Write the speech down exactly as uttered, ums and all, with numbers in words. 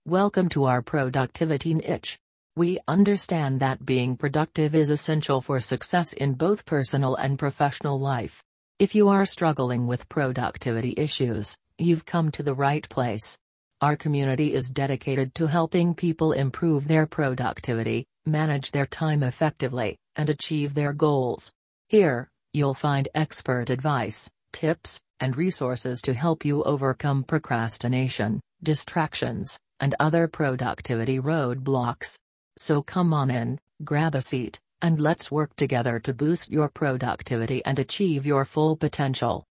Welcome to our productivity niche. We understand that being productive is essential for success in both personal and professional life. If you are struggling with productivity issues, you've come to the right place. Our community is dedicated to helping people improve their productivity, manage their time effectively, and achieve their goals. Here, you'll find expert advice, tips, and resources to help you overcome procrastination, distractions, and other productivity roadblocks. So come on in, grab a seat, and let's work together to boost your productivity and achieve your full potential.